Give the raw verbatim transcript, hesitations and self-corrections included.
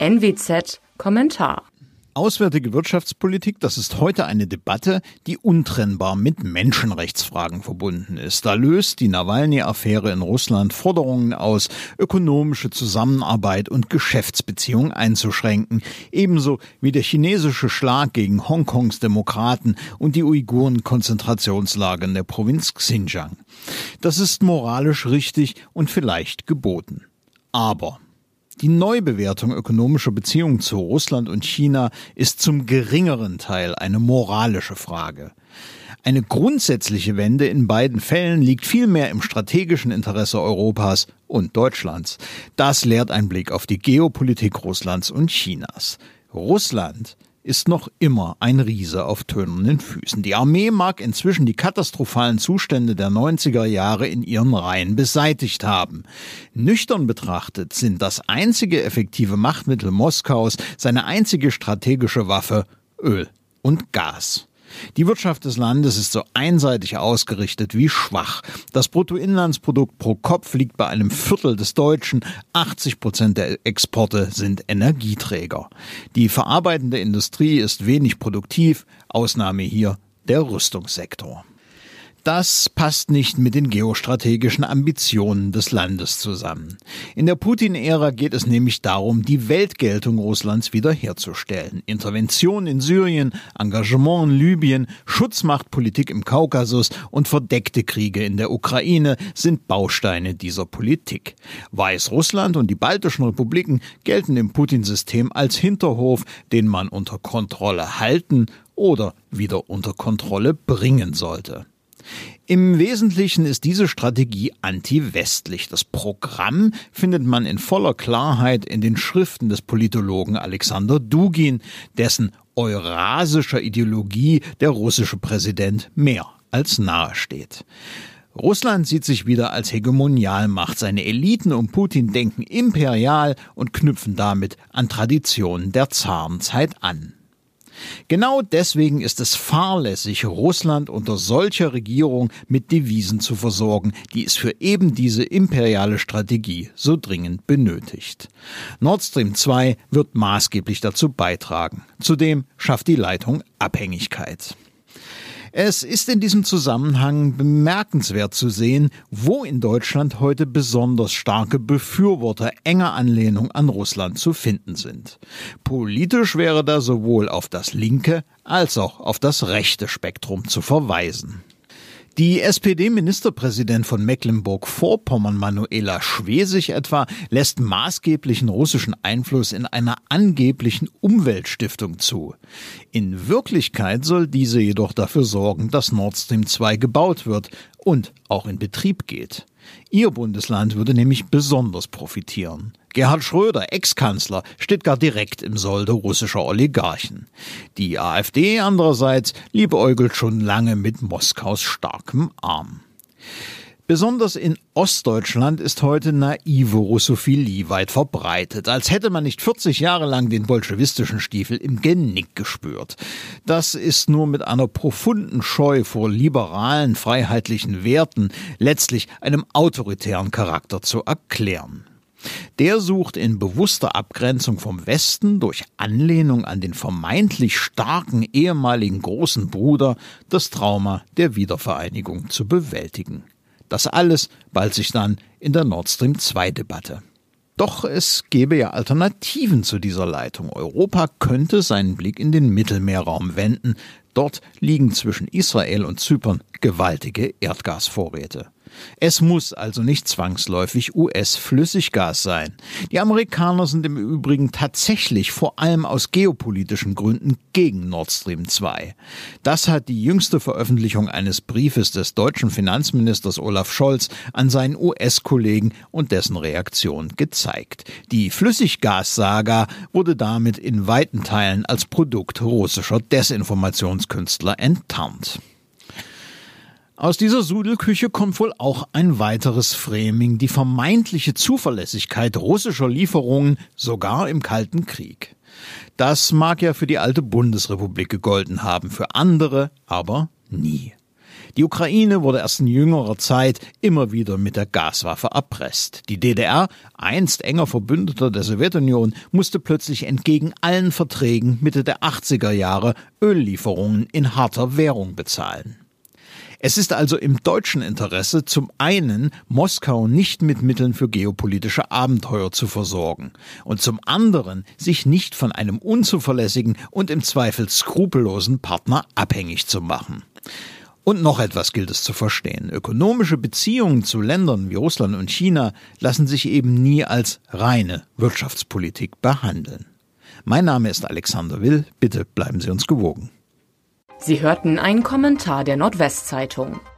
N W Z Kommentar. Auswärtige Wirtschaftspolitik, das ist heute eine Debatte, die untrennbar mit Menschenrechtsfragen verbunden ist. Da löst die Nawalny-Affäre in Russland Forderungen aus, ökonomische Zusammenarbeit und Geschäftsbeziehungen einzuschränken, ebenso wie der chinesische Schlag gegen Hongkongs Demokraten und die Uiguren-Konzentrationslager in der Provinz Xinjiang. Das ist moralisch richtig und vielleicht geboten. Aber die Neubewertung ökonomischer Beziehungen zu Russland und China ist zum geringeren Teil eine moralische Frage. Eine grundsätzliche Wende in beiden Fällen liegt vielmehr im strategischen Interesse Europas und Deutschlands. Das lehrt ein Blick auf die Geopolitik Russlands und Chinas. Russland ist noch immer ein Riese auf tönernen Füßen. Die Armee mag inzwischen die katastrophalen Zustände der neunziger Jahre in ihren Reihen beseitigt haben. Nüchtern betrachtet sind das einzige effektive Machtmittel Moskaus, seine einzige strategische Waffe, Öl und Gas. Die Wirtschaft des Landes ist so einseitig ausgerichtet wie schwach. Das Bruttoinlandsprodukt pro Kopf liegt bei einem Viertel des Deutschen. achtzig Prozent der Exporte sind Energieträger. Die verarbeitende Industrie ist wenig produktiv. Ausnahme hier der Rüstungssektor. Das passt nicht mit den geostrategischen Ambitionen des Landes zusammen. In der Putin-Ära geht es nämlich darum, die Weltgeltung Russlands wiederherzustellen. Intervention in Syrien, Engagement in Libyen, Schutzmachtpolitik im Kaukasus und verdeckte Kriege in der Ukraine sind Bausteine dieser Politik. Weißrussland und die baltischen Republiken gelten im Putin-System als Hinterhof, den man unter Kontrolle halten oder wieder unter Kontrolle bringen sollte. Im Wesentlichen ist diese Strategie anti-westlich. Das Programm findet man in voller Klarheit in den Schriften des Politologen Alexander Dugin, dessen eurasischer Ideologie der russische Präsident mehr als nahe steht. Russland sieht sich wieder als Hegemonialmacht. Seine Eliten um Putin denken imperial und knüpfen damit an Traditionen der Zarenzeit an. Genau deswegen ist es fahrlässig, Russland unter solcher Regierung mit Devisen zu versorgen, die es für eben diese imperiale Strategie so dringend benötigt. Nord Stream zwei wird maßgeblich dazu beitragen. Zudem schafft die Leitung Abhängigkeit. Es ist in diesem Zusammenhang bemerkenswert zu sehen, wo in Deutschland heute besonders starke Befürworter enger Anlehnung an Russland zu finden sind. Politisch wäre da sowohl auf das linke als auch auf das rechte Spektrum zu verweisen. Die S P D-Ministerpräsident von Mecklenburg-Vorpommern, Manuela Schwesig etwa, lässt maßgeblichen russischen Einfluss in einer angeblichen Umweltstiftung zu. In Wirklichkeit soll diese jedoch dafür sorgen, dass Nord Stream zwei gebaut wird und auch in Betrieb geht. Ihr Bundesland würde nämlich besonders profitieren. Gerhard Schröder, Ex-Kanzler, steht gar direkt im Solde russischer Oligarchen. Die AfD andererseits liebäugelt schon lange mit Moskaus starkem Arm. Besonders in Ostdeutschland ist heute naive Russophilie weit verbreitet, als hätte man nicht vierzig Jahre lang den bolschewistischen Stiefel im Genick gespürt. Das ist nur mit einer profunden Scheu vor liberalen, freiheitlichen Werten, letztlich einem autoritären Charakter zu erklären. Der sucht in bewusster Abgrenzung vom Westen durch Anlehnung an den vermeintlich starken ehemaligen großen Bruder das Trauma der Wiedervereinigung zu bewältigen. Das alles ballt sich dann in der Nord Stream zwei Debatte. Doch es gäbe ja Alternativen zu dieser Leitung. Europa könnte seinen Blick in den Mittelmeerraum wenden. Dort liegen zwischen Israel und Zypern gewaltige Erdgasvorräte. Es muss also nicht zwangsläufig U S-Flüssiggas sein. Die Amerikaner sind im Übrigen tatsächlich vor allem aus geopolitischen Gründen gegen Nord Stream zwei. Das hat die jüngste Veröffentlichung eines Briefes des deutschen Finanzministers Olaf Scholz an seinen U S-Kollegen und dessen Reaktion gezeigt. Die Flüssiggas-Saga wurde damit in weiten Teilen als Produkt russischer Desinformationskünstler enttarnt. Aus dieser Sudelküche kommt wohl auch ein weiteres Framing, die vermeintliche Zuverlässigkeit russischer Lieferungen sogar im Kalten Krieg. Das mag ja für die alte Bundesrepublik gegolten haben, für andere aber nie. Die Ukraine wurde erst in jüngerer Zeit immer wieder mit der Gaswaffe erpresst. Die D D R, einst enger Verbündeter der Sowjetunion, musste plötzlich entgegen allen Verträgen Mitte der achtziger Jahre Öllieferungen in harter Währung bezahlen. Es ist also im deutschen Interesse, zum einen Moskau nicht mit Mitteln für geopolitische Abenteuer zu versorgen und zum anderen sich nicht von einem unzuverlässigen und im Zweifel skrupellosen Partner abhängig zu machen. Und noch etwas gilt es zu verstehen. Ökonomische Beziehungen zu Ländern wie Russland und China lassen sich eben nie als reine Wirtschaftspolitik behandeln. Mein Name ist Alexander Will. Bitte bleiben Sie uns gewogen. Sie hörten einen Kommentar der Nordwestzeitung.